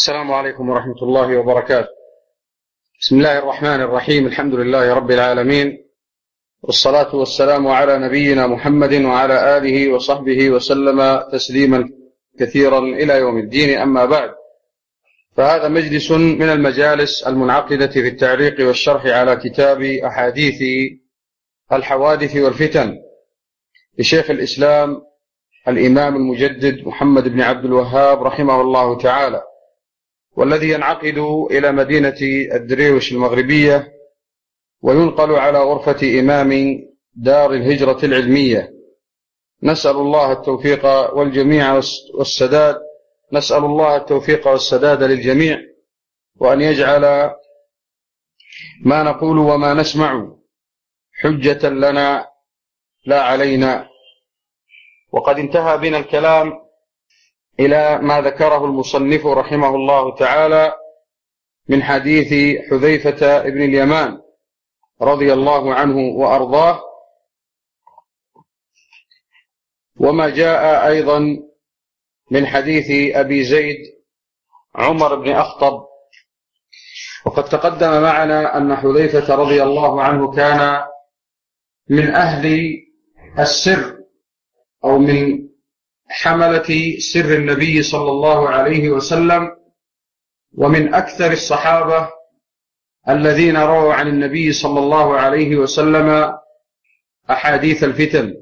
السلام عليكم ورحمة الله وبركاته. بسم الله الرحمن الرحيم. الحمد لله رب العالمين، والصلاة والسلام على نبينا محمد وعلى آله وصحبه وسلم تسليما كثيرا إلى يوم الدين. أما بعد، فهذا مجلس من المجالس المنعقدة في التعليق والشرح على كتاب أحاديث الحوادث والفتن لشيخ الإسلام الإمام المجدد محمد بن عبد الوهاب رحمه الله تعالى، والذي ينعقد إلى مدينة الدريوش المغربية وينقل على غرفة إمام دار الهجرة العلمية. نسأل الله التوفيق والجميع والسداد، نسأل الله التوفيق والسداد للجميع، وأن يجعل ما نقول وما نسمع حجة لنا لا علينا. وقد انتهى بنا الكلام إلى ما ذكره المصنف رحمه الله تعالى من حديث حذيفة بن اليمان رضي الله عنه وأرضاه، وما جاء أيضا من حديث أبي زيد عمر بن أخطب. وقد تقدم معنا أن حذيفة رضي الله عنه كان من أهل السر أو من حملة سر النبي صلى الله عليه وسلم، ومن أكثر الصحابة الذين رووا عن النبي صلى الله عليه وسلم أحاديث الفتن.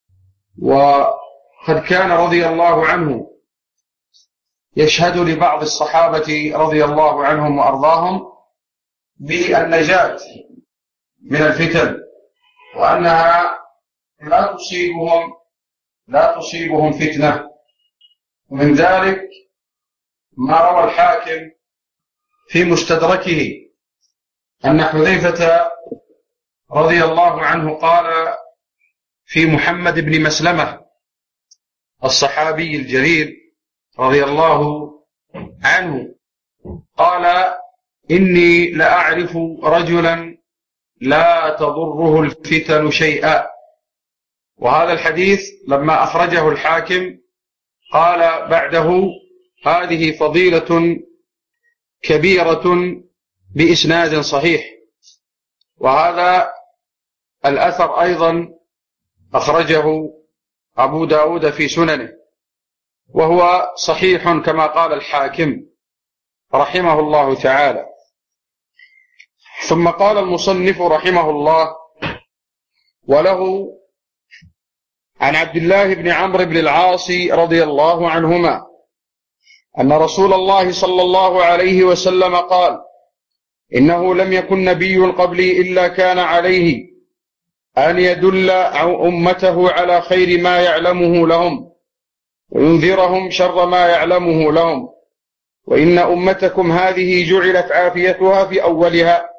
وقد كان رضي الله عنه يشهد لبعض الصحابة رضي الله عنهم وأرضاهم بالنجاة من الفتن، وأنها لا تصيبهم فتنة. ومن ذلك ما روى الحاكم في مستدركه أن حذيفة رضي الله عنه قال في محمد بن مسلمة الصحابي الجليل رضي الله عنه، قال: إني لأعرف رجلا لا تضره الفتن شيئا. وهذا الحديث لما أخرجه الحاكم قال بعده: هذه فضيلة كبيرة بإسناد صحيح. وهذا الأثر أيضا أخرجه أبو داود في سننه، وهو صحيح كما قال الحاكم رحمه الله تعالى. ثم قال المصنف رحمه الله: وله عن عبد الله بن عمرو بن العاص رضي الله عنهما أن رسول الله صلى الله عليه وسلم قال: إنه لم يكن نبي قبلي إلا كان عليه أن يدل أمته على خير ما يعلمه لهم وينذرهم شر ما يعلمه لهم، وإن أمتكم هذه جعلت عافيتها في أولها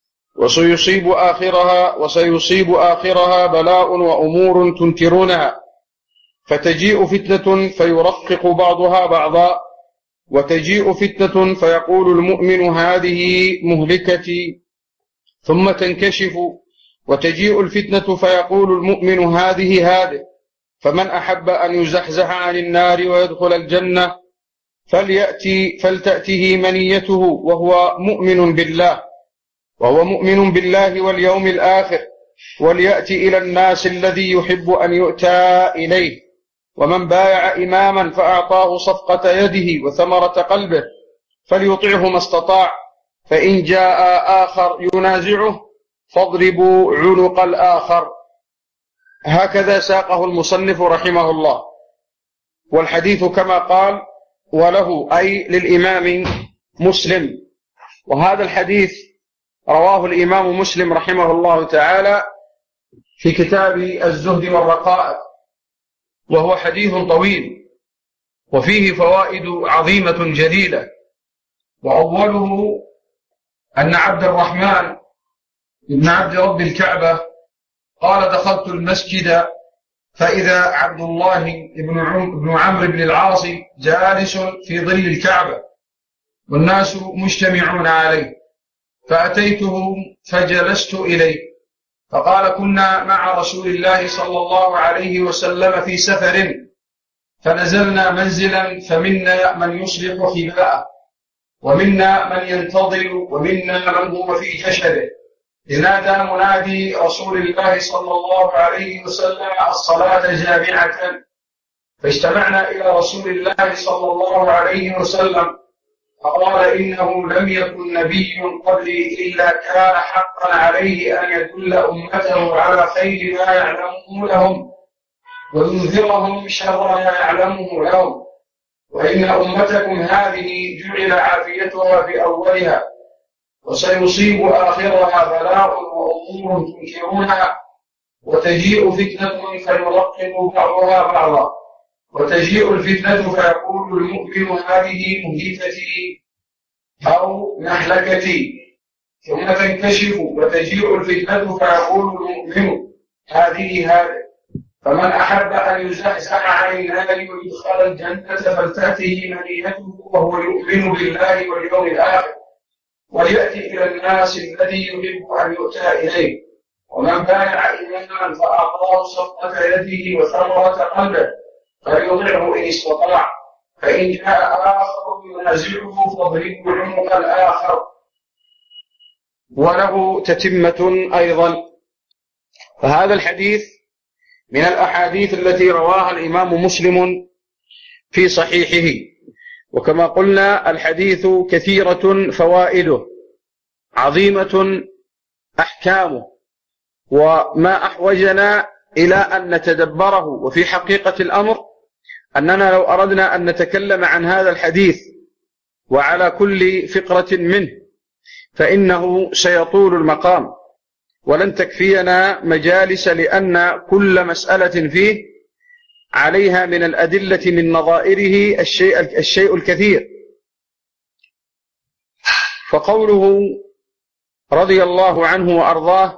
وسيصيب آخرها بلاء وأمور تنكرونها، فتجيء فتنة فيرقق بعضها بعضا، وتجيء فتنة فيقول المؤمن هذه مهلكتي ثم تنكشف، وتجيء الفتنة فيقول المؤمن هذه، فمن أحب أن يزحزح عن النار ويدخل الجنة فلتأته منيته وهو مؤمن بالله واليوم الآخر، وليأتي إلى الناس الذي يحب أن يؤتى إليه. ومن بايع إماما فأعطاه صفقة يده وثمرة قلبه فليطعه ما استطاع، فإن جاء آخر ينازعه فاضربوا عنق الآخر. هكذا ساقه المصنف رحمه الله. والحديث كما قال وله أي للإمام مسلم، وهذا الحديث رواه الإمام مسلم رحمه الله تعالى في كتاب الزهد والرقائق، وهو حديث طويل وفيه فوائد عظيمة جليلة. وأوله أن عبد الرحمن بن عبد رب الكعبة قال: دخلت المسجد فإذا عبد الله بن عمرو بن العاص جالس في ظل الكعبة والناس مجتمعون عليه، فأتيته فجلست إليه، فقال: كنا مع رسول الله صلى الله عليه وسلم في سفر، فنزلنا منزلا فمنا من يصلح خباءه ومنا من ينتظر ومنا من هو في جشده. إذ نادى منادي رسول الله صلى الله عليه وسلم الصلاة جامعة، فاجتمعنا إلى رسول الله صلى الله عليه وسلم فقال إنه لم يكن نبي قبلي إلا كان حقا عليه أن يدل أمته على خير ما يعلمه لهم وينذرهم شر ما يعلمه لهم، وإن أمتكم هذه جعل عافيتها في أولها وسيصيب آخرها بلاء وأمور تنكرونها، وتجيء فتنة فيرقب بعضها بعضا، وتجيء الفتنة فيقول المؤمن هذه مهلكتي أو مهلكتي، ثم تنكشف وتجيء الفتنة فيقول المؤمن هذه، فمن أحب أن يزحزح عن النار ويدخل الجنة فلتأته منيته وهو يؤمن بالله واليوم الآخر، وليأتي إلى الناس الذي يحب أن يؤتى إليه، ومن بايع إيمانا فأعطاه صفقة يده وثمرة قلبه فليطعه إن استطاع، فإن جاء آخر ينازعه فاضربوا عنق الآخر. وله تتمة أيضا. فهذا الحديث من الأحاديث التي رواها الإمام مسلم في صحيحه، وكما قلنا الحديث كثيرة فوائده عظيمة أحكامه، وما أحوجنا إلى أن نتدبره. وفي حقيقة الأمر أننا لو أردنا أن نتكلم عن هذا الحديث وعلى كل فقرة منه فإنه سيطول المقام ولن تكفينا مجالس، لأن كل مسألة فيه عليها من الأدلة من نظائره الشيء الكثير. فقوله رضي الله عنه وأرضاه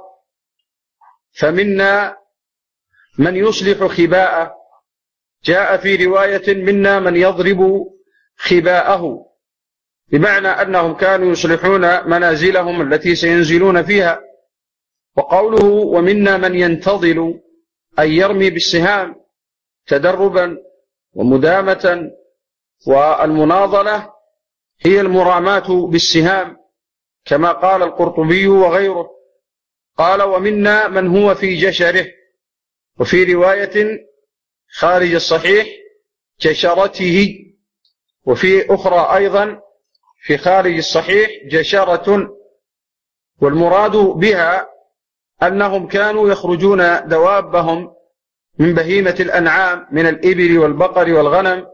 فمنا من يصلح خباءه، جاء في رواية منا من يضرب خباءه، بمعنى أنهم كانوا يصلحون منازلهم التي سينزلون فيها. وقوله ومنا من ينتظل أن يرمي بالسهام تدربا ومدامة، والمناضلة هي المراماة بالسهام كما قال القرطبي وغيره. قال ومنا من هو في جشره، وفي رواية خارج الصحيح جشرته، وفي أخرى أيضا في خارج الصحيح جشرة. والمراد بها أنهم كانوا يخرجون دوابهم من بهيمة الأنعام من الإبل والبقر والغنم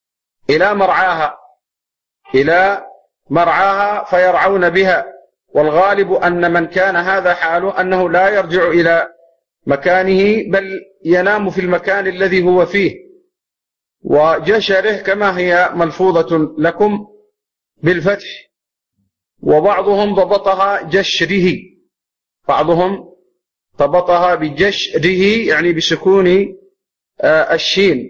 إلى مرعاها فيرعون بها. والغالب أن من كان هذا حاله أنه لا يرجع إلى مكانه بل ينام في المكان الذي هو فيه. وجشره كما هي ملفوظة لكم بالفتح، وبعضهم ضبطها جشره، بعضهم ضبطها بجشره يعني بسكون الشين.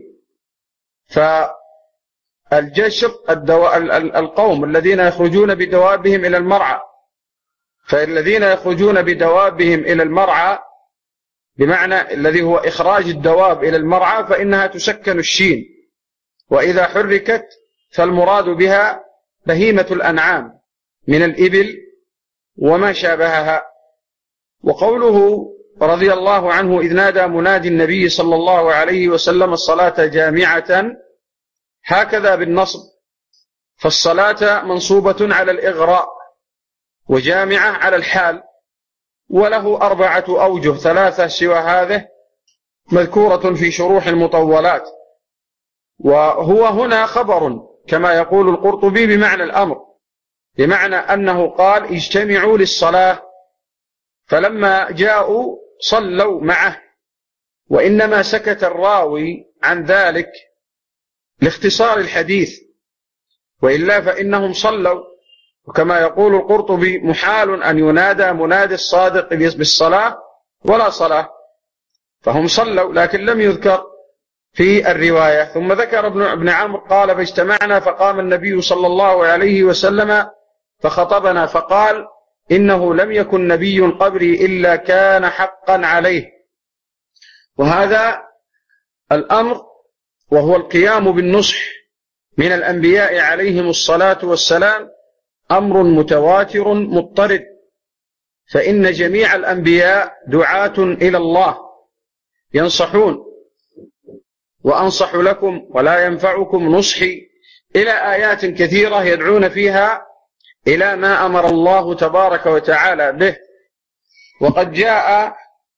فالجشر القوم الذين يخرجون بدوابهم إلى المرعى، فالذين يخرجون بدوابهم إلى المرعى بمعنى الذي هو إخراج الدواب إلى المرعى فإنها تسكن الشين، وإذا حركت فالمراد بها بهيمة الأنعام من الإبل وما شابهها. وقوله رضي الله عنه إذ نادى منادي النبي صلى الله عليه وسلم الصلاة جامعة، هكذا بالنصب، فالصلاة منصوبة على الإغراء وجامعة على الحال، وله 4 أوجه، 3 سوى هذه مذكورة في شروح المطولات. وهو هنا خبر كما يقول القرطبي بمعنى الأمر، بمعنى أنه قال اجتمعوا للصلاة، فلما جاءوا صلوا معه، وإنما سكت الراوي عن ذلك لاختصار الحديث، وإلا فإنهم صلوا. وكما يقول القرطبي محال أن ينادى منادي الصادق بالصلاة ولا صلاة، فهم صلوا لكن لم يذكر في الرواية. ثم ذكر ابن عمرو قال فاجتمعنا فقام النبي صلى الله عليه وسلم فخطبنا فقال إنه لم يكن نبي قبلي إلا كان حقا عليه. وهذا الأمر وهو القيام بالنصح من الأنبياء عليهم الصلاة والسلام أمر متواتر مضطرد، فإن جميع الأنبياء دعاة إلى الله ينصحون، وأنصح لكم ولا ينفعكم نصحي، إلى آيات كثيرة يدعون فيها إلى ما أمر الله تبارك وتعالى به. وقد جاء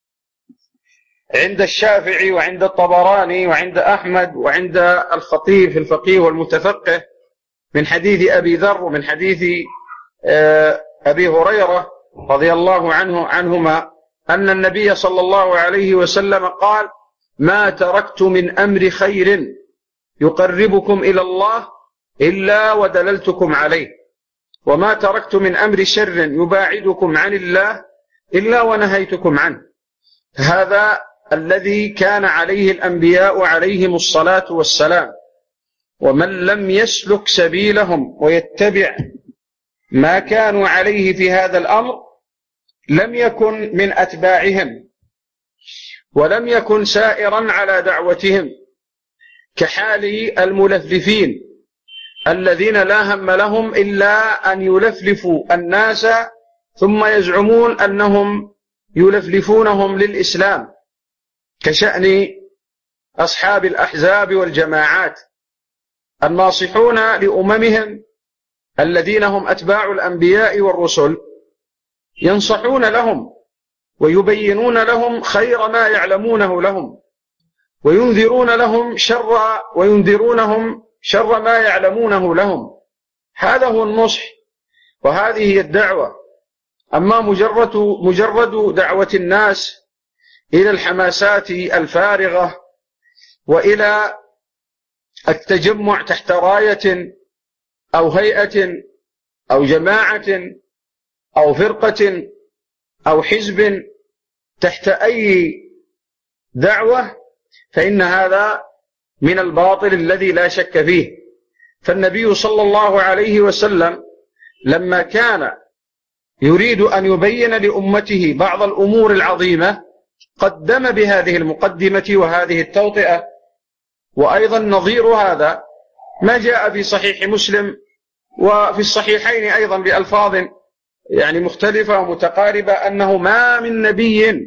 عند الشافعي وعند الطبراني وعند أحمد وعند الخطيب في الفقيه والمتفقه من حديث أبي ذر ومن حديث أبي هريرة رضي الله عنهما أن النبي صلى الله عليه وسلم قال: ما تركت من أمر خير يقربكم إلى الله إلا ودللتكم عليه، وما تركت من أمر شر يباعدكم عن الله إلا ونهيتكم عنه. هذا الذي كان عليه الأنبياء عليهم الصلاة والسلام، ومن لم يسلك سبيلهم ويتبع ما كانوا عليه في هذا الأمر لم يكن من أتباعهم، ولم يكن سائرا على دعوتهم، كحال الملفلفين الذين لا هم لهم إلا أن يلفلفوا الناس ثم يزعمون أنهم يلفلفونهم للإسلام، كشأن أصحاب الأحزاب والجماعات الناصحون لأممهم الذين هم أتباع الأنبياء والرسل، ينصحون لهم ويبينون لهم خير ما يعلمونه لهم، وينذرونهم شر ما يعلمونه لهم. هذا هو النصح، وهذه هي الدعوة. أما مجرد دعوة الناس إلى الحماسات الفارغة وإلى التجمع تحت راية أو هيئة أو جماعة أو فرقة أو حزب تحت أي دعوة، فإن هذا من الباطل الذي لا شك فيه. فالنبي صلى الله عليه وسلم لما كان يريد أن يبين لأمته بعض الأمور العظيمة قدم بهذه المقدمة وهذه التوطئة. وأيضا نظير هذا ما جاء في صحيح مسلم وفي الصحيحين أيضا بألفاظ يعني مختلفة ومتقاربة، أنه ما من نبي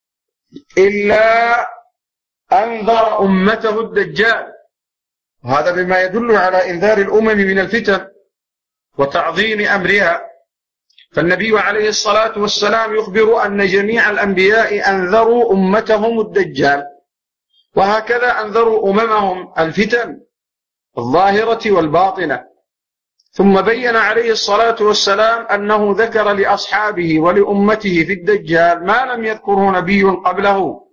إلا أنذر أمته الدجال، وهذا بما يدل على إنذار الأمم من الفتن وتعظيم أمرها. فالنبي عليه الصلاة والسلام يخبر أن جميع الأنبياء أنذروا أمتهم الدجال، وهكذا أنذروا أممهم الفتن الظاهرة والباطنة. ثم بين عليه الصلاة والسلام أنه ذكر لأصحابه ولأمته في الدجال ما لم يذكره نبي قبله،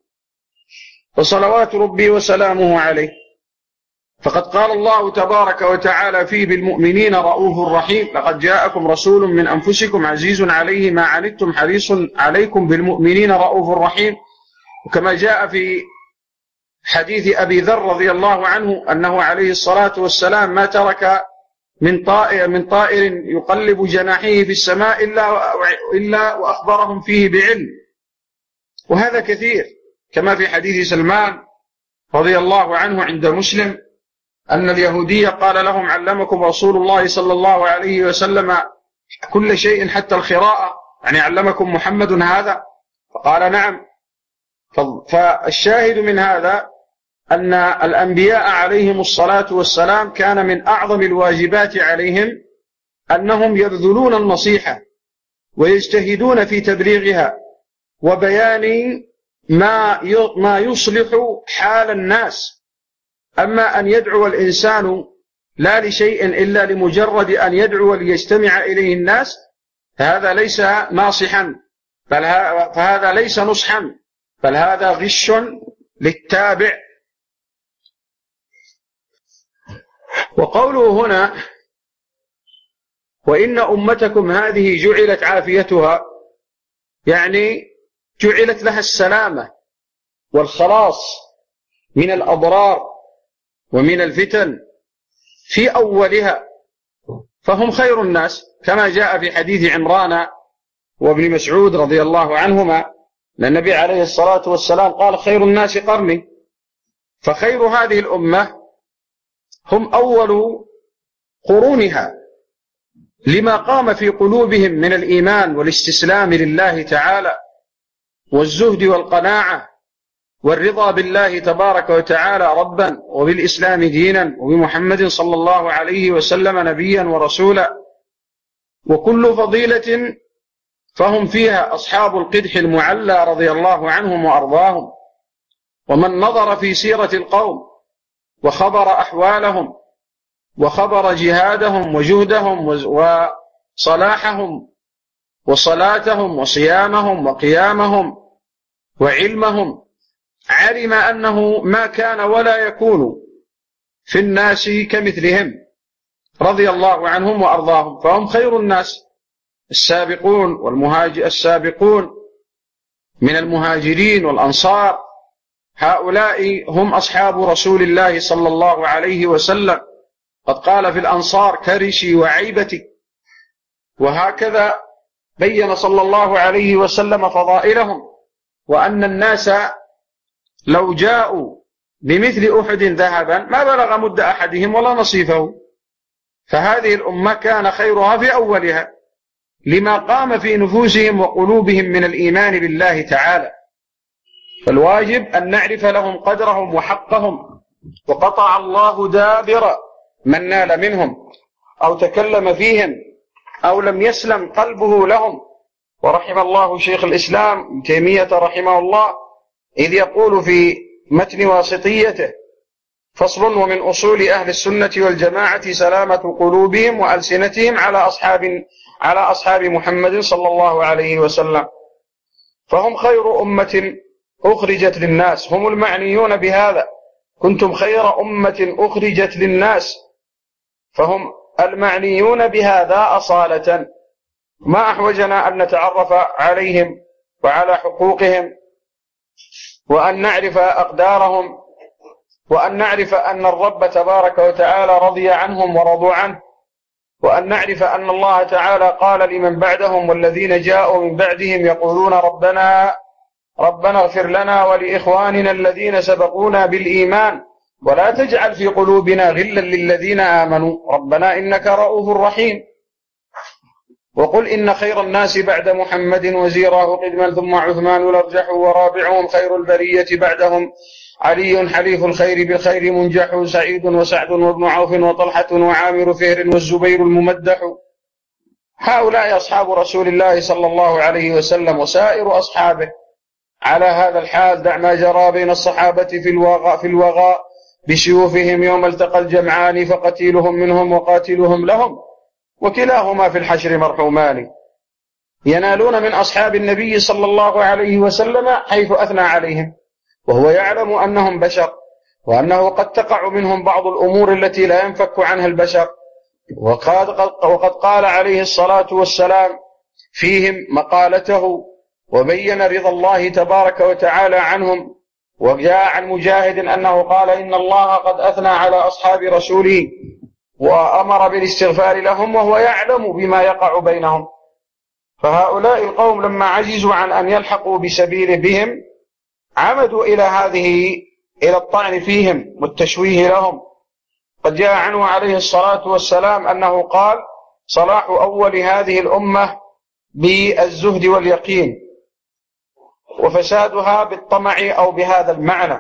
فصلوات ربي وسلامه عليه. فقد قال الله تبارك وتعالى فيه: بالمؤمنين رؤوف رحيم، لقد جاءكم رسول من أنفسكم عزيز عليه ما عنتم حريص عليكم بالمؤمنين رؤوف رحيم. وكما جاء في حديث أبي ذر رضي الله عنه أنه عليه الصلاة والسلام ما ترك من طائر يقلب جناحيه في السماء إلا وأخبرهم فيه بعلم. وهذا كثير، كما في حديث سلمان رضي الله عنه عند مسلم أن اليهودية قال لهم: علمكم رسول الله صلى الله عليه وسلم كل شيء حتى الخراءة، يعني علمكم محمد هذا؟ فقال: نعم. فالشاهد من هذا أن الأنبياء عليهم الصلاة والسلام كان من أعظم الواجبات عليهم أنهم يبذلون النصيحة ويجتهدون في تبليغها وبيان ما يصلح حال الناس. أما أن يدعو الإنسان لا لشيء إلا لمجرد أن يدعو ليجتمع إليه الناس، هذا ليس ناصحا، فهذا ليس نصحا، بل هذا غش للتابع. وقوله هنا: وإن أمتكم هذه جعلت عافيتها، يعني جعلت لها السلامة والخلاص من الأضرار ومن الفتن في أولها، فهم خير الناس، كما جاء في حديث عمران وابن مسعود رضي الله عنهما أن النبي عليه الصلاة والسلام قال: خير الناس قرني. فخير هذه الأمة هم أول قرونها، لما قام في قلوبهم من الإيمان والاستسلام لله تعالى والزهد والقناعة والرضا بالله تبارك وتعالى ربا وبالإسلام دينا وبمحمد صلى الله عليه وسلم نبيا ورسولا. وكل فضيلة فهم فيها أصحاب القدح المعلى رضي الله عنهم وأرضاهم. ومن نظر في سيرة القوم وخبر أحوالهم وخبر جهادهم وجهدهم وصلاحهم وصلاتهم وصيامهم وقيامهم وعلمهم علم أنه ما كان ولا يكون في الناس كمثلهم رضي الله عنهم وأرضاهم. فهم خير الناس السابقون من المهاجرين والأنصار. هؤلاء هم أصحاب رسول الله صلى الله عليه وسلم. قد قال في الأنصار كرشي وعيبتي. وهكذا بين صلى الله عليه وسلم فضائلهم، وأن الناس لو جاءوا بمثل أحد ذهبا ما بلغ مد أحدهم ولا نصيفه. فهذه الأمة كان خيرها في أولها لما قام في نفوسهم وقلوبهم من الإيمان بالله تعالى. فالواجب أن نعرف لهم قدرهم وحقهم. وقطع الله دابر من نال منهم أو تكلم فيهم أو لم يسلم قلبه لهم. ورحم الله شيخ الإسلام ابن تيمية رحمه الله إذ يقول في متن واسطيته: فصل: ومن أصول أهل السنة والجماعة سلامة قلوبهم وألسنتهم على أصحاب محمد صلى الله عليه وسلم، فهم خير أمة أخرجت للناس. هم المعنيون بهذا: كنتم خير أمة أخرجت للناس. فهم المعنيون بهذا أصالة. ما أحوجنا أن نتعرف عليهم وعلى حقوقهم، وأن نعرف أقدارهم، وأن نعرف أن الرب تبارك وتعالى رضي عنهم ورضوا عنه، وأن نعرف أن الله تعالى قال لمن بعدهم: والذين جاءوا من بعدهم يقولون ربنا اغفر لنا ولإخواننا الذين سبقونا بالإيمان ولا تجعل في قلوبنا غلا للذين آمنوا ربنا إنك رؤوف رحيم. وقل إن خير الناس بعد محمد وزيراه قدما ثم عثمان الأرجح ورابعهم خير البرية بعدهم علي حليف الخير بالخير منجح سعيد وسعد وابن عوف وطلحة وعامر فهر والزبير الممدح. هؤلاء أصحاب رسول الله صلى الله عليه وسلم وسائر أصحابه على هذا الحال. دع ما جرى بين الصحابة في الوغاء بسيوفهم يوم التقى الجمعان، فقتيلهم منهم وقاتلهم لهم وكلاهما في الحشر مرحومان. ينالون من أصحاب النبي صلى الله عليه وسلم حيث أثنى عليهم، وهو يعلم أنهم بشر، وأنه قد تقع منهم بعض الأمور التي لا ينفك عنها البشر. وقد قال عليه الصلاة والسلام فيهم مقالته، وبين رضا الله تبارك وتعالى عنهم. وجاء عن مجاهد أنه قال: إن الله قد أثنى على أصحاب رسوله وأمر بالاستغفار لهم وهو يعلم بما يقع بينهم. فهؤلاء القوم لما عجزوا عن أن يلحقوا بسبيل بهم عمدوا إلى الطعن فيهم والتشويه لهم. قد جاء عنه عليه الصلاة والسلام أنه قال: صلاح أول هذه الأمة بالزهد واليقين، وفسادها بالطمع أو بهذا المعنى.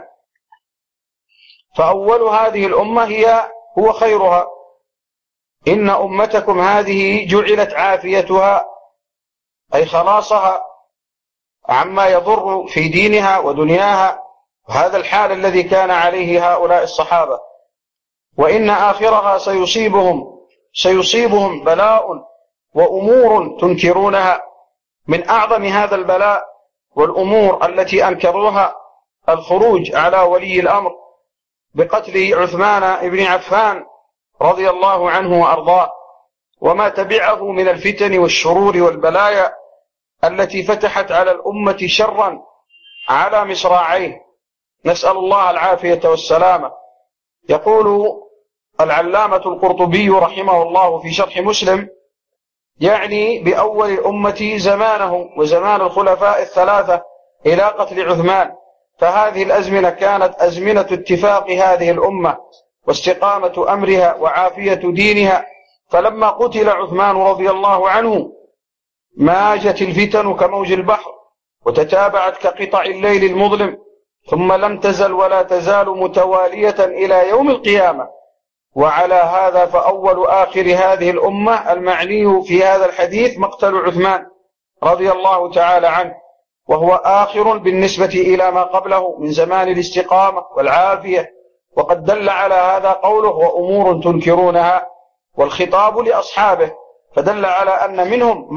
فأول هذه الأمة هو خيرها. إن أمتكم هذه جعلت عافيتها أي خلاصها عما يضر في دينها ودنياها، وهذا الحال الذي كان عليه هؤلاء الصحابة. وإن آخرها سيصيبهم بلاء وأمور تنكرونها. من أعظم هذا البلاء والأمور التي أنكروها الخروج على ولي الأمر بقتل عثمان بن عفان رضي الله عنه وأرضاه، وما تبعه من الفتن والشرور والبلايا التي فتحت على الأمة شرا على مصراعيه. نسأل الله العافية والسلامة. يقول العلامة القرطبي رحمه الله في شرح مسلم، يعني بأول الأمة زمانه وزمان الخلفاء الثلاثة إلى قتل عثمان. فهذه الأزمنة كانت أزمنة اتفاق هذه الأمة واستقامة أمرها وعافية دينها، فلما قتل عثمان رضي الله عنه ماجت الفتن كموج البحر وتتابعت كقطع الليل المظلم، ثم لم تزل ولا تزال متوالية إلى يوم القيامة. وعلى هذا فأول آخر هذه الأمة المعني في هذا الحديث مقتل عثمان رضي الله تعالى عنه، وهو آخر بالنسبة إلى ما قبله من زمان الاستقامة والعافية. وقد دل على هذا قوله وأمور تنكرونها، والخطاب لأصحابه، فدل على أن منهم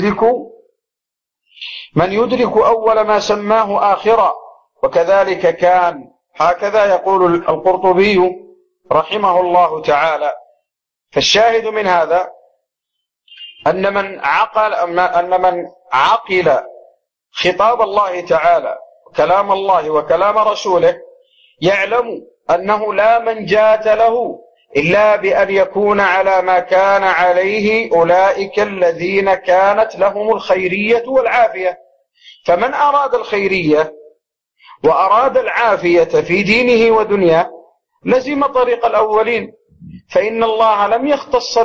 من يدرك أول ما سماه آخرا، وكذلك كان. هكذا يقول القرطبي رحمه الله تعالى. فالشاهد من هذا أن من عقل خطاب الله تعالى كلام الله وكلام رسوله يعلم أنه لا منجاة له إلا بأن يكون على ما كان عليه أولئك الذين كانت لهم الخيرية والعافية. فمن أراد الخيرية وأراد العافية في دينه ودنياه لزم طريق الأولين، فإن الله لم يختص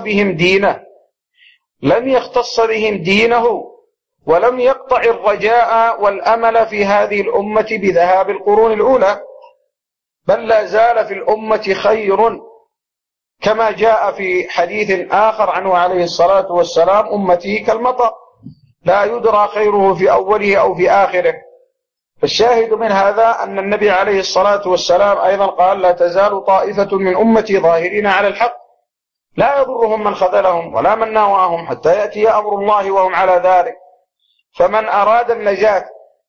بهم دينه ولم يقطع الرجاء والأمل في هذه الأمة بذهاب القرون الأولى، بل لا زال في الأمة خير، كما جاء في حديث آخر عنه عليه الصلاة والسلام: أمتي كالمطر لا يدرى خيره في أوله أو في آخره. فالشاهد من هذا أن النبي عليه الصلاة والسلام أيضا قال: لا تزال طائفة من أمتي ظاهرين على الحق لا يضرهم من خذلهم ولا من ناواهم حتى يأتي أمر الله وهم على ذلك. فمن أراد النجاة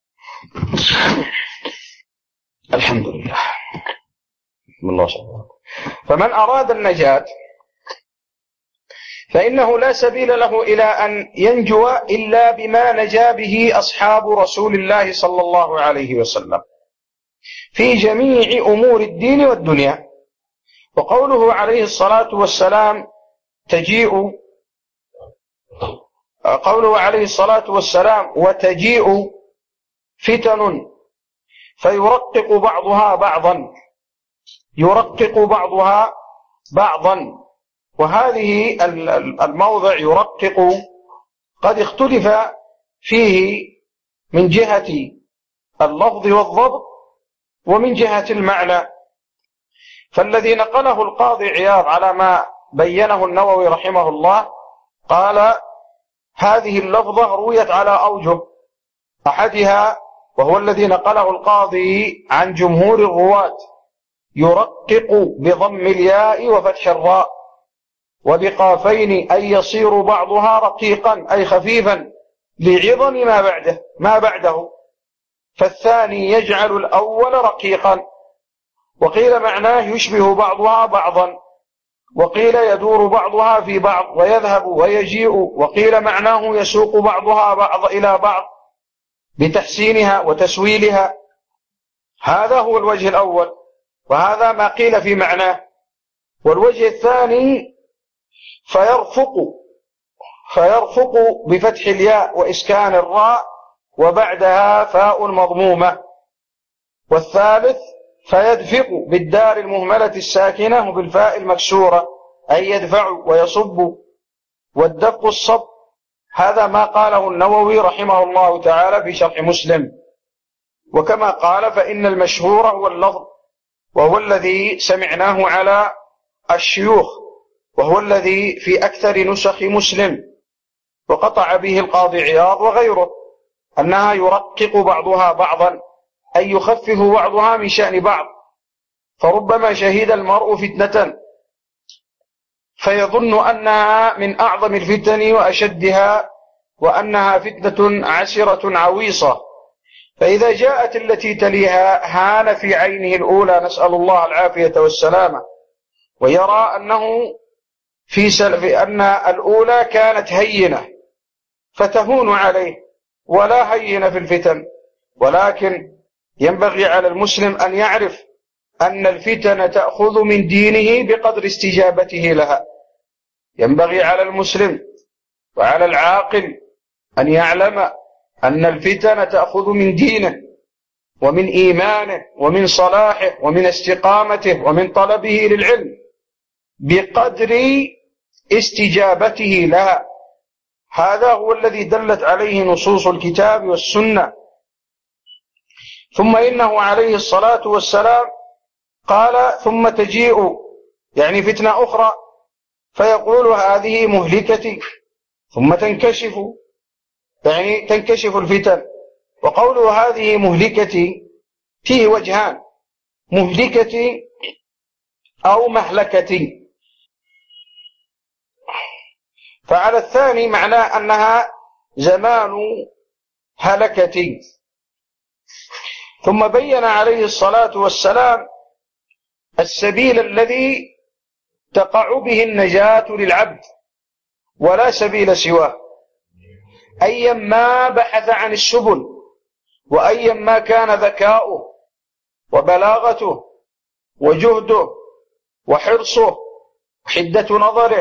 الحمد لله فمن أراد النجاة فإنه لا سبيل له إلى أن ينجو إلا بما نجا به أصحاب رسول الله صلى الله عليه وسلم في جميع أمور الدين والدنيا. وقوله عليه الصلاة والسلام وتجيء فتن فيرقق بعضها بعضا. وهذه الموضع يرقق قد اختلف فيه من جهة اللفظ والضبط ومن جهة المعنى. فالذي نقله القاضي عياض على ما بينه النووي رحمه الله قال: هذه اللفظة رويت على أوجه، أحدها وهو الذي نقله القاضي عن جمهور الرواة: يرقق بضم الياء وفتح الراء وبقافين أي يصير بعضها رقيقا أي خفيفا لعظم ما بعده، فالثاني يجعل الأول رقيقا. وقيل معناه يشبه بعضها بعضا، وقيل يدور بعضها في بعض ويذهب ويجيء، وقيل معناه يسوق بعضها بعض إلى بعض بتحسينها وتسويلها. هذا هو الوجه الأول، وهذا ما قيل في معناه. والوجه الثاني فيرفق بفتح الياء وإسكان الراء وبعدها فاء مضمومة. والثالث فيدفق بالدار المهملة الساكنة وبالفاء المكسورة أي يدفع ويصب، والدفق الصب. هذا ما قاله النووي رحمه الله تعالى في شرح مسلم. وكما قال فإن المشهور هو اللفظ، وهو الذي سمعناه على الشيوخ، وهو الذي في أكثر نسخ مسلم، وقطع به القاضي عياض وغيره، أنها يرقق بعضها بعضا أي يخفف بعضها من شأن بعض. فربما شهد المرء فتنة فيظن أنها من أعظم الفتن وأشدها، وأنها فتنة عسرة عويصة، فإذا جاءت التي تليها هان في عينه الأولى، نسأل الله العافية والسلامة، ويرى أنه أن الأولى كانت هينة فتهون عليه ولا هين في الفتن. ولكن ينبغي على المسلم أن يعرف أن الفتن تأخذ من دينه بقدر استجابته لها. ينبغي على المسلم وعلى العاقل أن يعلم أن الفتن تأخذ من دينه ومن إيمانه ومن صلاحه ومن استقامته ومن طلبه للعلم بقدر استجابته لها. هذا هو الذي دلت عليه نصوص الكتاب والسنة. ثم إنه عليه الصلاة والسلام قال: ثم تجيء، يعني فتنة أخرى، فيقول: هذه مهلكتي، ثم تنكشف، يعني تنكشف الفتن. وقوله هذه مهلكتي فيه وجهان: مهلكتي أو مهلكتي. فعلى الثاني معناه أنها زمان هلكتي. ثم بين عليه الصلاة والسلام السبيل الذي تقع به النجاة للعبد، ولا سبيل سواه، أيا ما بحث عن السبل، وأيا ما كان ذكاؤه وبلاغته وجهده وحرصه وحدة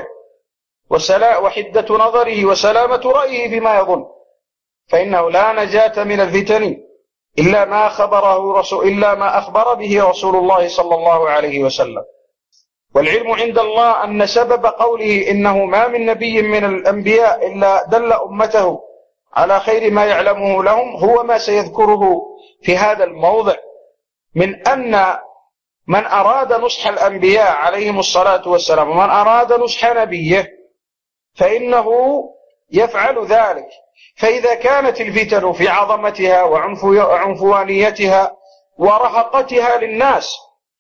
نظره وسلامة رأيه فيما يظن، فإنه لا نجاة من الفتن إلا ما أخبر به رسول الله صلى الله عليه وسلم. والعلم عند الله أن سبب قوله إنه ما من نبي من الأنبياء إلا دل أمته على خير ما يعلمه لهم هو ما سيذكره في هذا الموضع، من أن من أراد نصح الأنبياء عليهم الصلاة والسلام ومن أراد نصح نبيه فإنه يفعل ذلك. فإذا كانت الفتن في عظمتها وعنفوانيتها ورهقتها للناس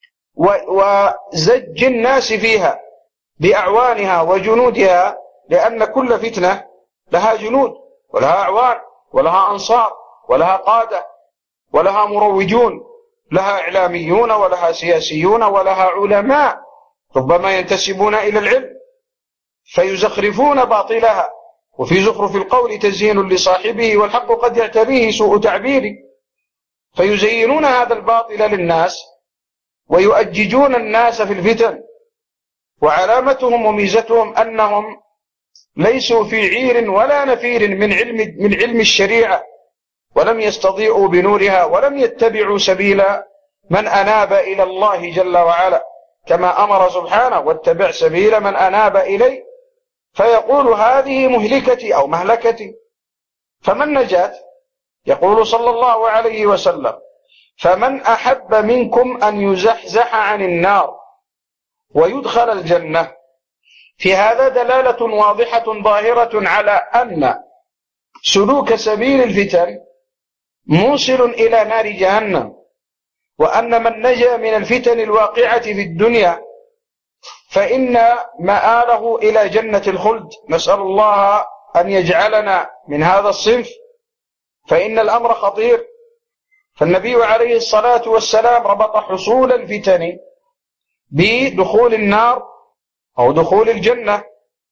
وزج الناس فيها بأعوانها وجنودها، لأن كل فتنة لها جنود ولها أعوان ولها أنصار ولها قادة ولها مروجون، لها إعلاميون ولها سياسيون ولها علماء ربما ينتسبون إلى العلم فيزخرفون باطلها، وفي زخرف القول تزيين لصاحبه والحق قد يعتريه سوء تعبيره، فيزينون هذا الباطل للناس ويؤججون الناس في الفتن. وعلامتهم وميزتهم أنهم ليسوا في عير ولا نفير من علم الشريعة، ولم يستضيئوا بنورها، ولم يتبعوا سبيل من أناب إلى الله جل وعلا، كما أمر سبحانه: واتبع سبيل من أناب إلي. فيقول: هذه مهلكتي أو مهلكتي. فما النجاة؟ يقول صلى الله عليه وسلم: فمن أحب منكم أن يزحزح عن النار ويدخل الجنة. في هذا دلالة واضحة ظاهرة على أن سلوك سبيل الفتن موصل إلى نار جهنم، وأن من نجا من الفتن الواقعة في الدنيا فإن مآله إلى جنة الخلد. نسأل الله أن يجعلنا من هذا الصنف، فإن الأمر خطير. فالنبي عليه الصلاة والسلام ربط حصول الفتن بدخول النار أو دخول الجنة.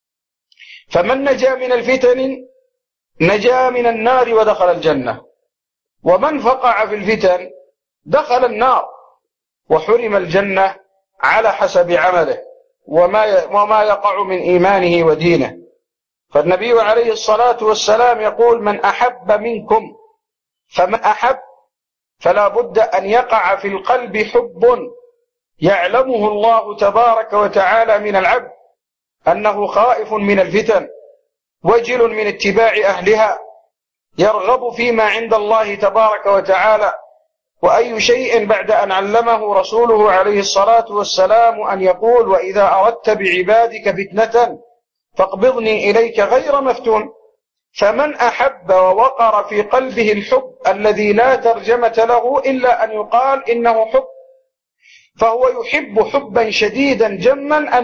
فمن نجا من الفتن نجا من النار ودخل الجنة، ومن فقع في الفتن دخل النار وحرم الجنة على حسب عمله وما يقع من إيمانه ودينه. فالنبي عليه الصلاة والسلام يقول: من أحب منكم، فمن أحب فلا بد أن يقع في القلب حب يعلمه الله تبارك وتعالى من العبد أنه خائف من الفتن، وجل من اتباع أهلها، يرغب فيما عند الله تبارك وتعالى. وأي شيء بعد أن علمه رسوله عليه الصلاة والسلام أن يقول: وإذا أردت بعبادك فتنة فاقبضني إليك غير مفتون. فمن أحب ووقر في قلبه الحب الذي لا ترجمة له إلا أن يقال إنه حب، فهو يحب حبا شديدا جما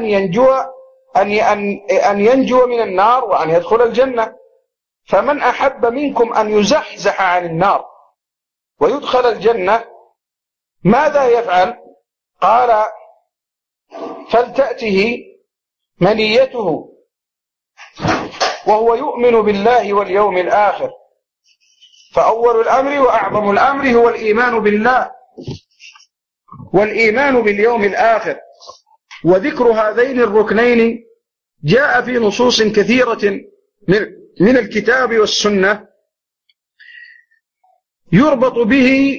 أن ينجو من النار وأن يدخل الجنة. فمن أحب منكم أن يزحزح عن النار ويدخل الجنة ماذا يفعل؟ قال: فلتأته منيته وهو يؤمن بالله واليوم الآخر. فأول الأمر وأعظم الأمر هو الإيمان بالله والإيمان باليوم الآخر. وذكر هذين الركنين جاء في نصوص كثيرة من الكتاب والسنة يربط به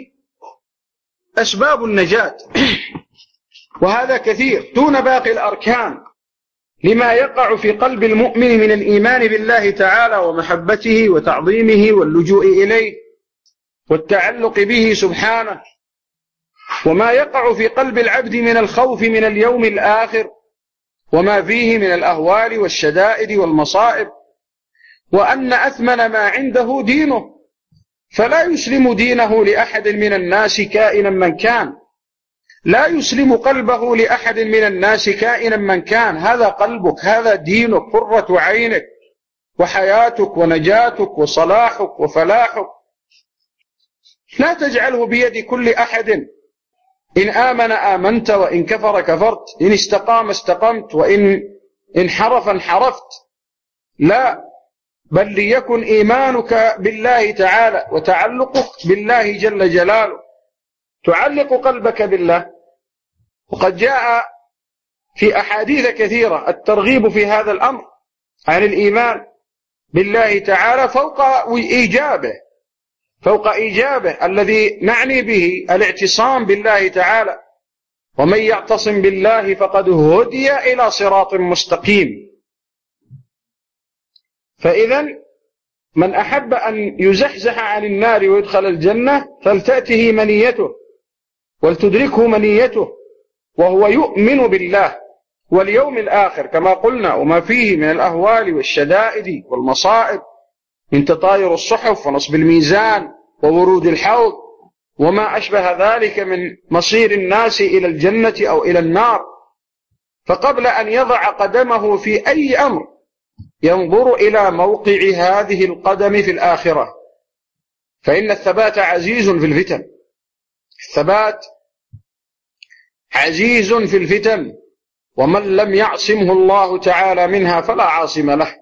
أسباب النجاة، وهذا كثير دون باقي الأركان، لما يقع في قلب المؤمن من الإيمان بالله تعالى ومحبته وتعظيمه واللجوء إليه والتعلق به سبحانه، وما يقع في قلب العبد من الخوف من اليوم الآخر وما فيه من الأهوال والشدائد والمصائب، وأن أثمن ما عنده دينه، فلا يسلم دينه لأحد من الناس كائنا من كان، لا يسلم قلبه لأحد من الناس كائنا من كان. هذا قلبك، هذا دينك، قرة عينك وحياتك ونجاتك وصلاحك وفلاحك. لا تجعله بيد كل أحد، إن آمن آمنت وإن كفر كفرت، إن استقام استقمت وإن انحرف انحرفت. لا، بل ليكن إيمانك بالله تعالى وتعلقك بالله جل جلاله، تعلق قلبك بالله. وقد جاء في أحاديث كثيرة الترغيب في هذا الأمر عن الإيمان بالله تعالى فوق إيجابه الذي نعني به الاعتصام بالله تعالى، ومن يعتصم بالله فقد هدي إلى صراط مستقيم. فإذا من أحب أن يزحزح عن النار ويدخل الجنة فلتأته منيته ولتدركه منيته، وهو يؤمن بالله واليوم الآخر كما قلنا، وما فيه من الأهوال والشدائد والمصائب من تطاير الصحف ونصب الميزان وورود الحوض وما أشبه ذلك من مصير الناس إلى الجنة أو إلى النار. فقبل أن يضع قدمه في أي أمر ينظر إلى موقع هذه القدم في الآخرة، فإن الثبات عزيز في الفتن، الثبات عزيز في الفتن، ومن لم يعصمه الله تعالى منها فلا عاصم له.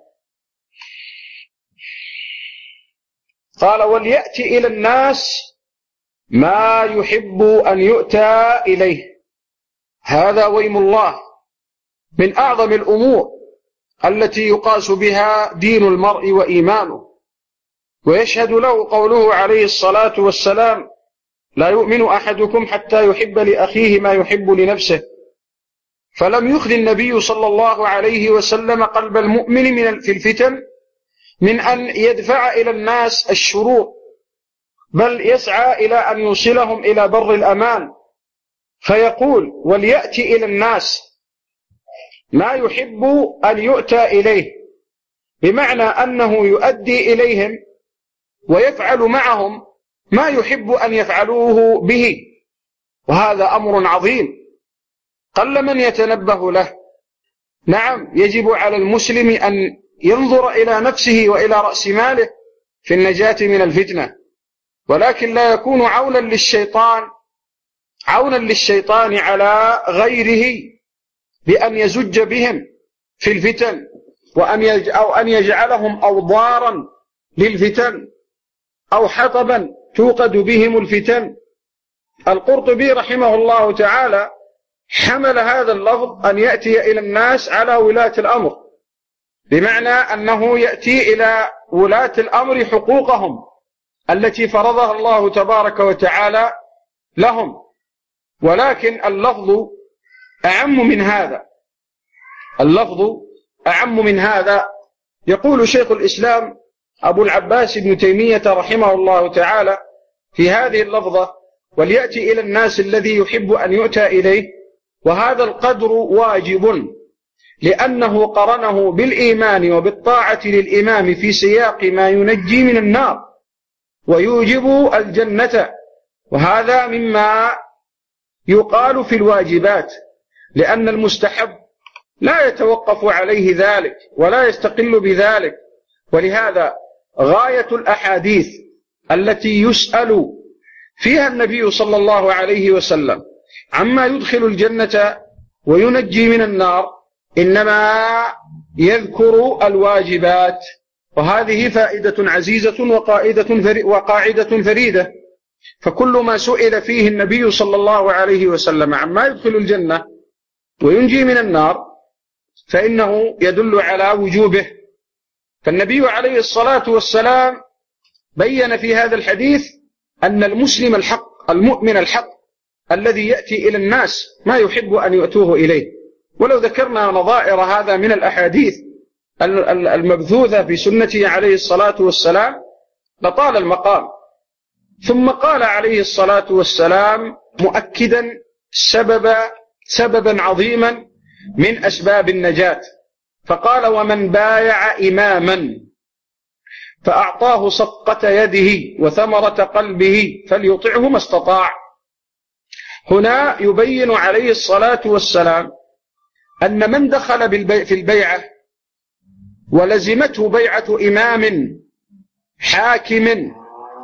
قال وليأتي إلى الناس ما يحب أن يؤتى إليه. هذا ويم الله من أعظم الأمور التي يقاس بها دين المرء وإيمانه، ويشهد له قوله عليه الصلاة والسلام لا يؤمن أحدكم حتى يحب لأخيه ما يحب لنفسه. فلم يخذ النبي صلى الله عليه وسلم قلب المؤمن في الفتن من أن يدفع إلى الناس الشرور، بل يسعى إلى أن يوصلهم إلى بر الأمان، فيقول وليأتي إلى الناس ما يحب أن يؤتى إليه، بمعنى أنه يؤدي إليهم ويفعل معهم ما يحب أن يفعلوه به، وهذا أمر عظيم قل من يتنبه له. نعم، يجب على المسلم أن ينظر إلى نفسه وإلى رأس ماله في النجاة من الفتنة، ولكن لا يكون عونا للشيطان على غيره بأن يزج بهم في الفتن أو أن يجعلهم أوضارا للفتن أو حطبا توقد بهم الفتن. القرطبي رحمه الله تعالى حمل هذا اللفظ أن يأتي إلى الناس على ولاة الأمر، بمعنى أنه يأتي إلى ولاة الأمر حقوقهم التي فرضها الله تبارك وتعالى لهم. ولكن اللفظ أعم من هذا. يقول شيخ الإسلام أبو العباس ابن تيمية رحمه الله تعالى في هذه اللفظة وليأتي إلى الناس الذي يحب أن يؤتى إليه، وهذا القدر واجب لأنه قرنه بالإيمان وبالطاعة للإمام في سياق ما ينجي من النار ويوجب الجنة، وهذا مما يقال في الواجبات، لأن المستحب لا يتوقف عليه ذلك ولا يستقل بذلك. ولهذا غاية الأحاديث التي يسأل فيها النبي صلى الله عليه وسلم عما يدخل الجنة وينجي من النار إنما يذكر الواجبات، وهذه فائدة عزيزة وقاعدة فريدة. فكل ما سئل فيه النبي صلى الله عليه وسلم عما يدخل الجنة وينجي من النار فإنه يدل على وجوبه. فالنبي عليه الصلاة والسلام بين في هذا الحديث أن المسلم الحق المؤمن الحق الذي يأتي إلى الناس ما يحب أن يؤتوه إليه، ولو ذكرنا نظائر هذا من الأحاديث المبثوثة في سنته عليه الصلاة والسلام لطال المقام. ثم قال عليه الصلاة والسلام مؤكدا سببا عظيما من أسباب النجاة، فقال: ومن بايع إماما فأعطاه صفقة يده وثمرة قلبه فليطعه ما استطاع. هنا يبين عليه الصلاة والسلام أن من دخل في البيعة ولزمته بيعة إمام حاكم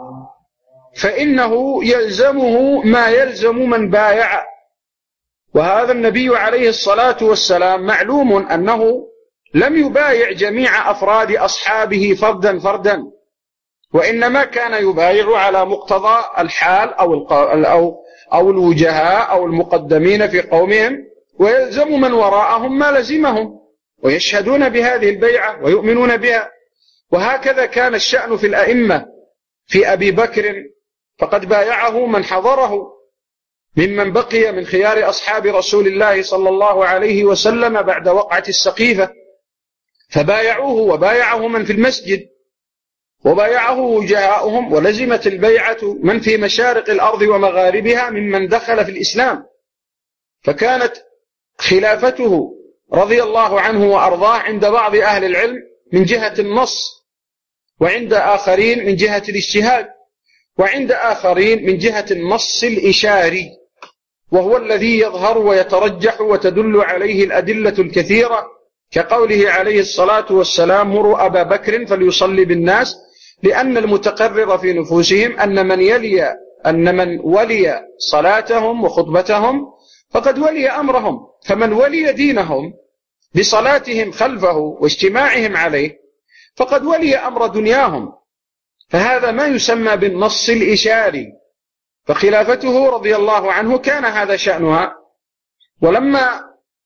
فإنه يلزمه ما يلزم من بايع. وهذا النبي عليه الصلاة والسلام معلوم أنه لم يبايع جميع أفراد أصحابه فردا فردا، وإنما كان يبايع على مقتضى الحال أو الوجهاء أو المقدمين في قومهم، ويلزم من وراءهم ما لزمهم، ويشهدون بهذه البيعة ويؤمنون بها. وهكذا كان الشأن في الأئمة. في أبي بكر فقد بايعه من حضره ممن بقي من خيار أصحاب رسول الله صلى الله عليه وسلم بعد وقعة السقيفة، فبايعوه وبايعه من في المسجد وبايعه وجهاؤهم، ولزمت البيعة من في مشارق الأرض ومغاربها ممن دخل في الإسلام. فكانت خلافته رضي الله عنه وأرضاه عند بعض أهل العلم من جهة النص، وعند آخرين من جهة الاجتهاد، وعند آخرين من جهة النص الإشاري، وهو الذي يظهر ويترجح وتدل عليه الأدلة الكثيرة، كقوله عليه الصلاة والسلام: مروا أبا بكر فليصلي بالناس، لأن المتقرر في نفوسهم أن من ولي صلاتهم وخطبتهم فقد ولي أمرهم، فمن ولي دينهم بصلاتهم خلفه واجتماعهم عليه فقد ولي أمر دنياهم. فهذا ما يسمى بالنص الإشاري. فخلافته رضي الله عنه كان هذا شأنها. ولما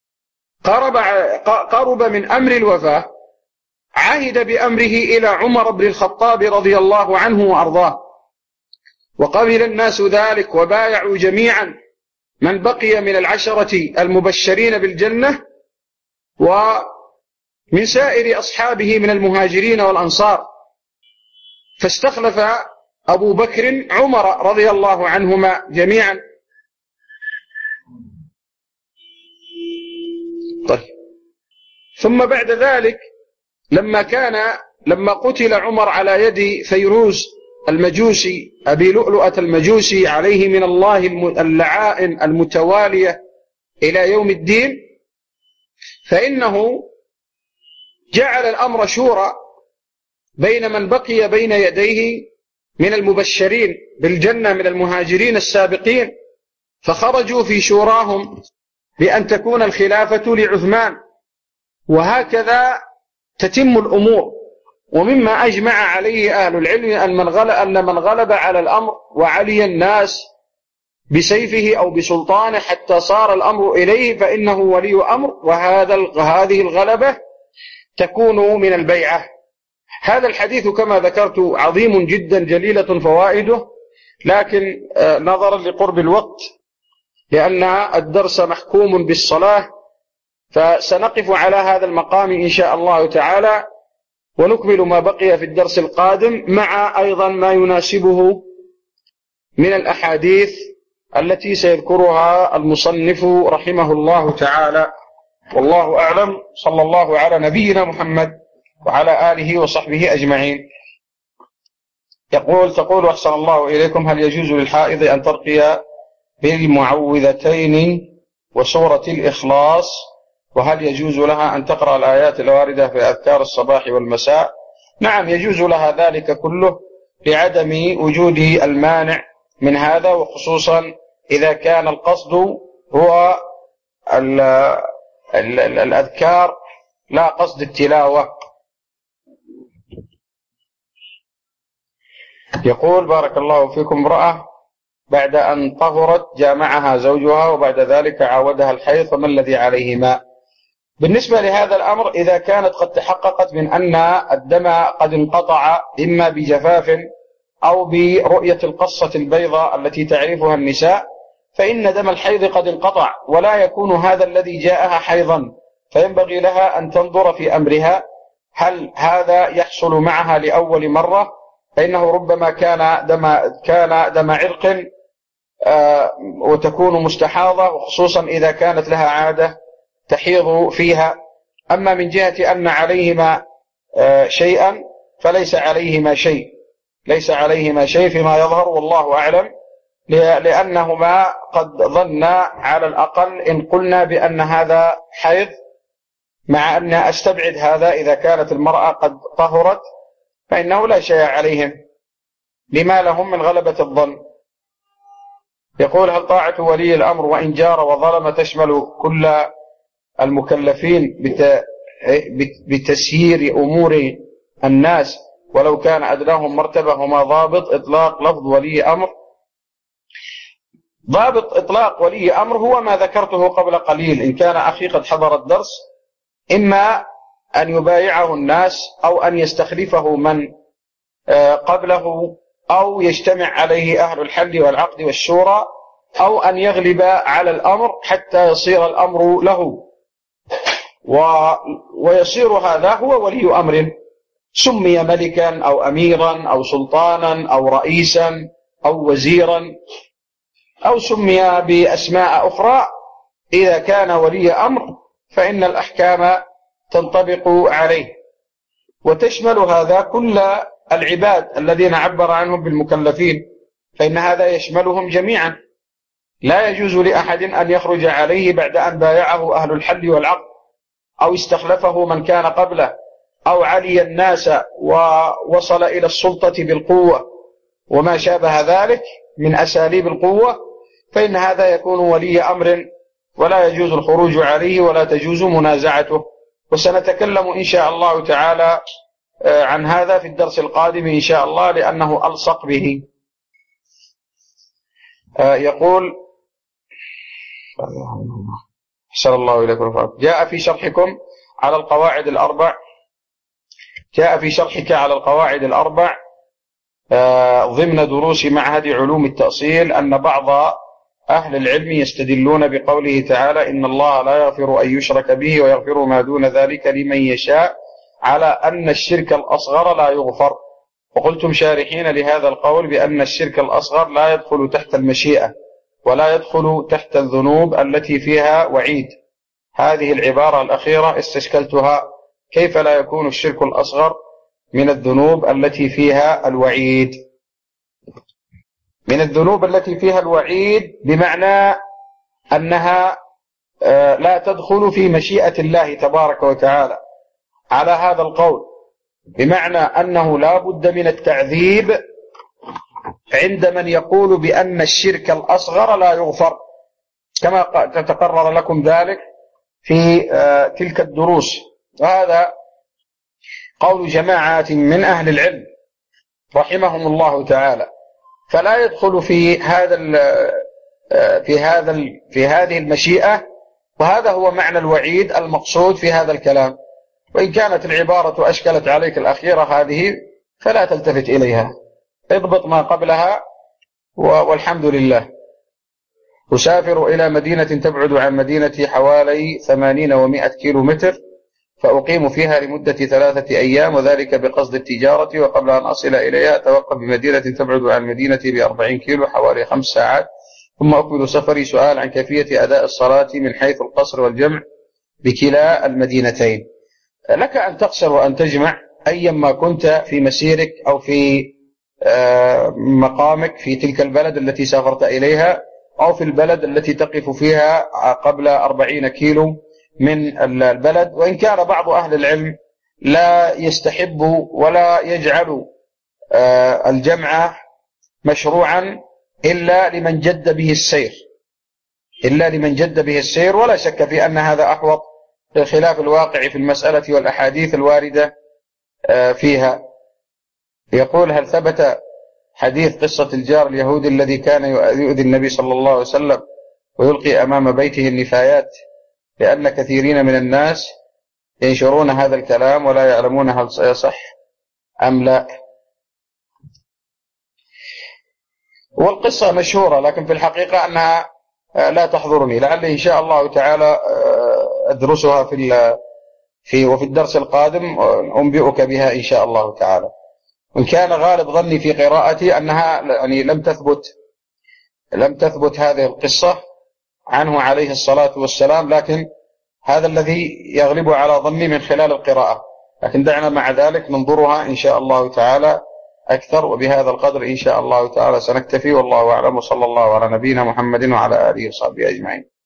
قرب من أمر الوفاة عهد بأمره إلى عمر بن الخطاب رضي الله عنه وأرضاه، وقبل الناس ذلك وبايعوا جميعا من بقي من العشرة المبشرين بالجنة ومن سائر أصحابه من المهاجرين والأنصار. فاستخلف أبو بكر عمر رضي الله عنهما جميعا. طيب. ثم بعد ذلك لما قتل عمر على يد فيروز المجوسي أبي لؤلؤة المجوسي عليه من الله اللعائن المتوالية إلى يوم الدين، فإنه جعل الأمر شورى بين من بقي بين يديه من المبشرين بالجنة من المهاجرين السابقين، فخرجوا في شوراهم بأن تكون الخلافة لعثمان، وهكذا تتم الأمور. ومما أجمع عليه أهل العلم أن من غلب على الأمر وعلي الناس بسيفه أو بسلطانه حتى صار الأمر إليه فإنه ولي أمر، وهذه الغلبة تكون من البيعة. هذا الحديث كما ذكرت عظيم جدا جليلة فوائده، لكن نظرا لقرب الوقت لأن الدرس محكوم بالصلاة فسنقف على هذا المقام إن شاء الله تعالى، ونكمل ما بقي في الدرس القادم مع أيضا ما يناسبه من الأحاديث التي سيذكرها المصنف رحمه الله تعالى. والله أعلم. صلى الله على نبينا محمد وعلى آله وصحبه أجمعين. تقول أحسن الله إليكم: هل يجوز للحائض أن ترقي بالمعوذتين وسورة الإخلاص؟ وهل يجوز لها أن تقرأ الآيات الواردة في أذكار الصباح والمساء؟ نعم، يجوز لها ذلك كله لعدم وجود المانع من هذا، وخصوصا إذا كان القصد هو الأذكار لا قصد التلاوة. يقول: بارك الله فيكم، امرأة بعد أن طهرت جامعها زوجها وبعد ذلك عاودها الحيض، فما الذي عليهما؟ بالنسبة لهذا الأمر، إذا كانت قد تحققت من أن الدم قد انقطع إما بجفاف أو برؤية القصة البيضاء التي تعرفها النساء، فإن دم الحيض قد انقطع، ولا يكون هذا الذي جاءها حيضا، فينبغي لها أن تنظر في أمرها هل هذا يحصل معها لأول مرة، فإنه ربما كان دم عرق وتكون مستحاضة، وخصوصا إذا كانت لها عادة تحيض فيها. أما من جهة أن عليهما شيئا فليس عليهما شيء، ليس عليهما شيء فيما يظهر والله أعلم، لأنهما قد ظنا على الأقل إن قلنا بأن هذا حيض، مع أن أستبعد هذا إذا كانت المرأة قد طهرت فإنه لا شيء عليهم لما لهم من غلبة الظن. يقول: هل طاعة ولي الأمر وإن جار وظلم تشمل كل المكلفين بتسيير أمور الناس ولو كان أدناهم مرتبة؟ وما ضابط إطلاق لفظ ولي أمر؟ ضابط إطلاق ولي أمر هو ما ذكرته قبل قليل. إن كان أخي قد حضر الدرس، إما أن يبايعه الناس أو أن يستخلفه من قبله، أو يجتمع عليه أهل الحل والعقد والشورى، أو أن يغلب على الأمر حتى يصير الأمر له، ويصير هذا هو ولي أمر، سمي ملكا أو أميرا أو سلطانا أو رئيسا أو وزيرا أو سمي بأسماء أخرى. إذا كان ولي أمر فإن الأحكام تنطبق عليه، وتشمل هذا كل العباد الذين عبر عنهم بالمكلفين، فإن هذا يشملهم جميعا. لا يجوز لأحد أن يخرج عليه بعد أن بايعه أهل الحل والعقد، أو استخلفه من كان قبله، أو علي الناس ووصل إلى السلطة بالقوة وما شابه ذلك من أساليب القوة، فإن هذا يكون ولي أمر ولا يجوز الخروج عليه ولا تجوز منازعته. وسنتكلم إن شاء الله تعالى عن هذا في الدرس القادم إن شاء الله، لأنه ألصق به. يقول: أحسن الله إليكم. جاء في شرحكم على القواعد الأربع، جاء في شرحك على القواعد الأربع ضمن دروس معهد علوم التأصيل أن بعض أهل العلم يستدلون بقوله تعالى: إن الله لا يغفر أن يشرك به ويغفر ما دون ذلك لمن يشاء، على أن الشرك الأصغر لا يغفر. وقلتم شارحين لهذا القول بأن الشرك الأصغر لا يدخل تحت المشيئة ولا يدخل تحت الذنوب التي فيها وعيد. هذه العبارة الأخيرة استشكلتها، كيف لا يكون الشرك الأصغر من الذنوب التي فيها الوعيد؟ من الذنوب التي فيها الوعيد بمعنى أنها لا تدخل في مشيئة الله تبارك وتعالى على هذا القول، بمعنى أنه لا بد من التعذيب عند من يقول بأن الشرك الأصغر لا يغفر، كما تتقرر لكم ذلك في تلك الدروس. وهذا قول جماعة من أهل العلم رحمهم الله تعالى، فلا يدخل في هذه المشيئة، وهذا هو معنى الوعيد المقصود في هذا الكلام. وإن كانت العبارة أشكلت عليك الأخيرة هذه فلا تلتفت إليها، اضبط ما قبلها والحمد لله. أسافر إلى مدينة تبعد عن مدينتي حوالي 80 و100 كيلو متر، فأقيم فيها لمدة 3 أيام، وذلك بقصد التجارة، وقبل أن أصل إليها أتوقف بمدينة تبعد عن مدينتي ب40 كيلو حوالي 5 ساعات، ثم أكمل سفري. سؤال عن كيفية أداء الصلاة من حيث القصر والجمع بكلا المدينتين. لك أن تقصر وأن تجمع أيما كنت في مسيرك أو في مقامك في تلك البلد التي سافرت إليها، أو في البلد التي تقف فيها قبل 40 كيلو من البلد. وإن كان بعض أهل العلم لا يستحب ولا يجعل الجمع مشروعا إلا لمن جد به السير، ولا شك في أن هذا أحوط للخلاف الواقع في المسألة والأحاديث الواردة فيها. يقول: هل ثبت حديث قصة الجار اليهودي الذي كان يؤذي النبي صلى الله عليه وسلم ويلقي أمام بيته النفايات، لأن كثيرين من الناس ينشرون هذا الكلام ولا يعلمون هل سيصح أم لا؟ والقصة مشهورة، لكن في الحقيقة أنها لا تحضرني، لعلي إن شاء الله تعالى أدرسها وفي الدرس القادم أنبئك بها إن شاء الله تعالى. وإن كان غالب ظني في قراءتي أنها يعني لم تثبت هذه القصة عنه عليه الصلاة والسلام، لكن هذا الذي يغلب على ظني من خلال القراءة. لكن دعنا مع ذلك ننظرها إن شاء الله تعالى أكثر، وبهذا القدر إن شاء الله تعالى سنكتفي، والله أعلم، وصلى الله على نبينا محمد وعلى آله وصحبه أجمعين.